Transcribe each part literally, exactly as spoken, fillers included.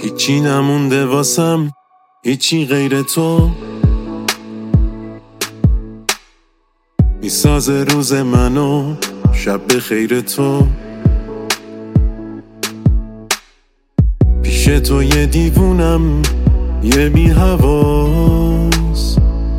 هیچی نمونده واسم، هیچی غیر تو میسازه روز منو، شب به خیر تو. پیش تو یه دیوونم، یه بی حواس.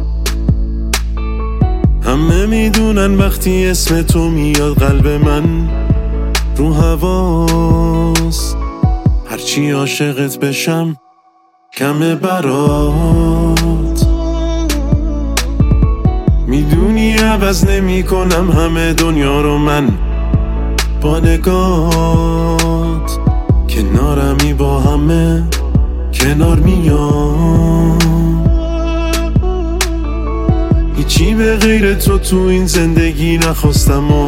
همه میدونن وقتی اسم تو میاد قلب من رو هواست. هرچی عاشقت بشم کمه برات. میدونی عوض نمی کنم همه دنیا رو من با نگات. کنارمی با همه کنار میام. هیچی به غیر تو تو این زندگی نخواستم و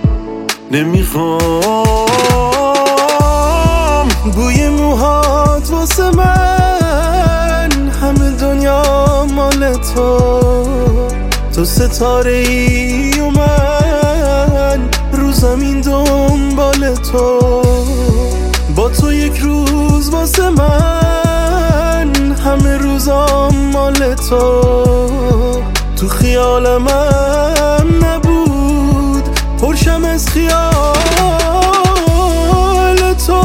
نمیخوام. بوی موهات واسه من، همه دنیا مال تو. تو ستاره ای و من رو زمین دنبال تو. با تو یک روز واسه من، همه روزام مال تو. تو خیالم هم نبود، پرشم از خیال تو.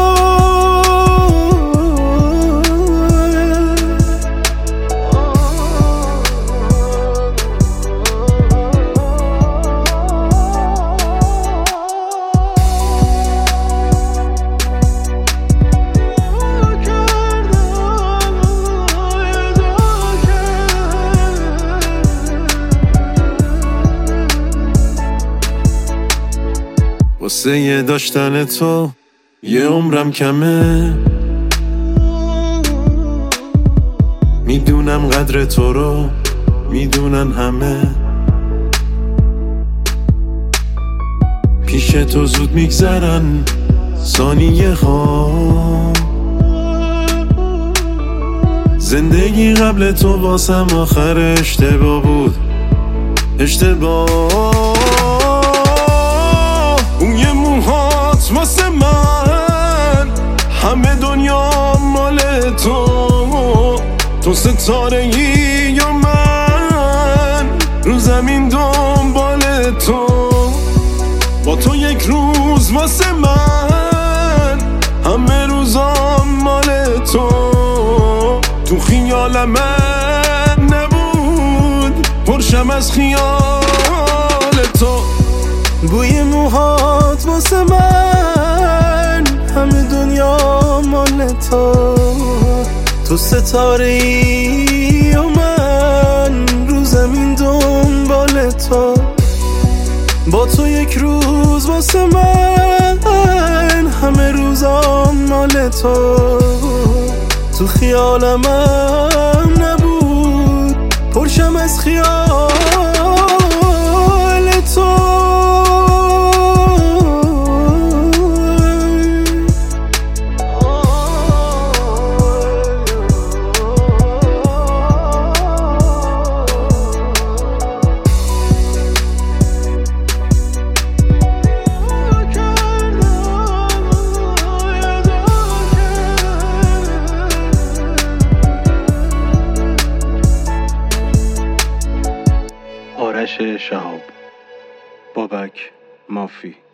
واسه یه داشتن تو یه عمرم کمه. میدونم قدر تو رو میدونن همه. پیش تو زود میگذرن ثانیه ها. زندگی قبل تو واسم آخر اشتباه بود، اشتباه. اون یه موهات واسه من، همه دنیا مال تو. تو ستاره ای یا من رو زمین دنبال تو. با تو یک روز واسه من، همه روزام مال تو. تو خیالم من نبود، پرشم از خیال تو. بوی موهات واسه من، همه دنیا مال تو. تو ستاره ای و من رو زمین دنبال تو. با تو یک روز واسه من، همه روزام مال تو. تو خیالم هم نبود، پرشم از خیال تو. آرش شهاب، بابک مافی.